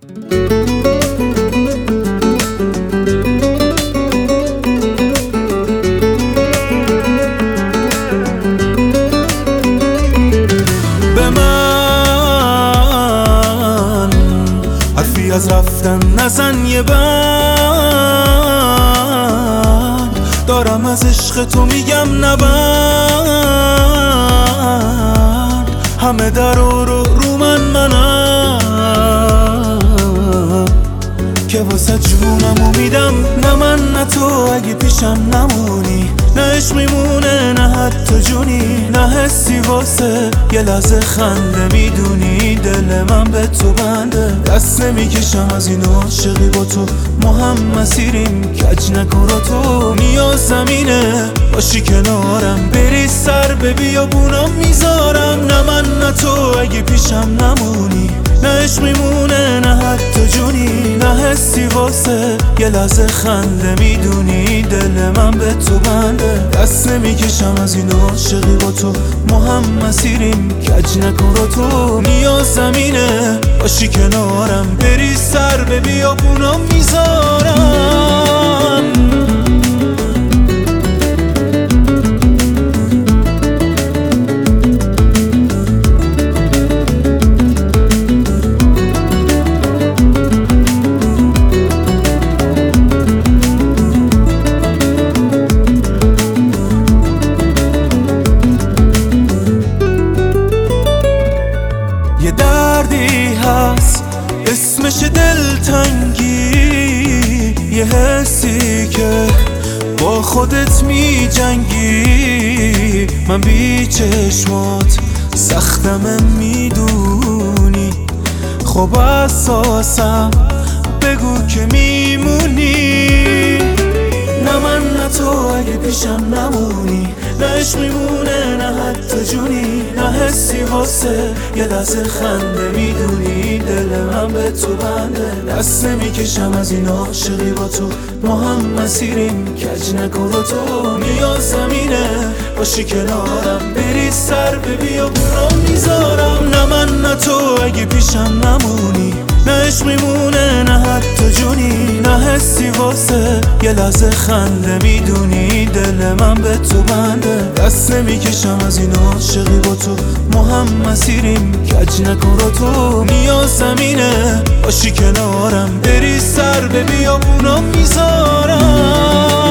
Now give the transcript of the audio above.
به من حرفی از رفتن نزن، یه بند دارم از عشق تو میگم نبند. همه در رو منم که واسه جونمو میدم. نه من نه تو اگه پیشم نمونی، نه عشق میمونه نه حتی جونی، نه حسی واسه یه لحظه خنده. میدونی دل من به تو بنده، دست نمیکشم از این عاشقی با تو. ما هم مسیریم کج نکن رو تو. نیاز زمینه باشی کنارم، بری سر به بیابونم میذارم. نه من نه تو اگه پیشم نمونی، نه عشق میمونه نه حتی جونی، نه حسی واسه یه لحظه خنده. میدونی دل من به تو بنده، دست نمیکشم از این عاشقی با تو. ما هم مسیریم کج نکن رو تو. نیاز زمینه باشی کنارم، بری سر به بیابونم میذارم. یه دردی هست اسمش دلتنگی، یه حسی که با خودت می جنگی. من بی چشمات سختمه میدونی، خب اساسم بگو که میمونی. نه من نه تو اگه پیشم نمونی، نه عشق میمونه نه حتی جونی، نه حسی واسه یه لحظه خنده. میدونی دل من به تو بنده، دست نمیکشم از این عاشقی با تو. ما هم مسیریم کج نکن رو تو. نیاز زمینه باشی کنارم، بری سر به بیابونم میذارم. نه من نه تو اگه پیشم نمونی، نه عشق میمونه نه حتی جونی، نه حسی واسه یه لحظه خنده. میدونی دل من به تو بنده، دست نمیکشم از این عاشقی با تو. ما هم مسیریم کج نکن رو تو. نیاز زمینه باشی کنارم، بری سر به بیابونم میذارم.